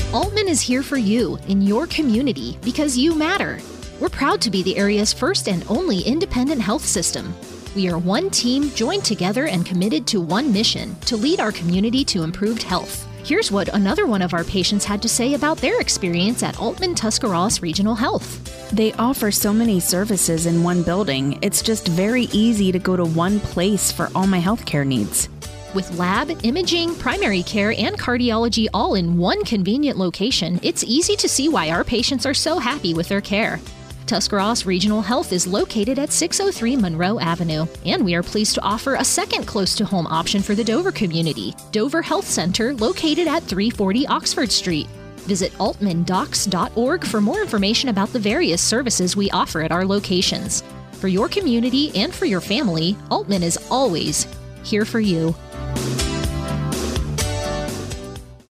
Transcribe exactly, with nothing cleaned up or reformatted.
Altman is here for you in your community because you matter. We're proud to be the area's first and only independent health system. We are one team joined together and committed to one mission to lead our community to improved health. Here's what another one of our patients had to say about their experience at Altman Tuscarawas Regional Health. They offer so many services in one building. It's just very easy to go to one place for all my healthcare needs. With lab, imaging, primary care, and cardiology all in one convenient location, it's easy to see why our patients are so happy with their care. Tuscarawas Regional Health is located at six oh three Monroe Avenue, and we are pleased to offer a second close-to-home option for the Dover community, Dover Health Center, located at three forty Oxford Street. Visit altman docs dot org for more information about the various services we offer at our locations. For your community and for your family, Altman is always here for you.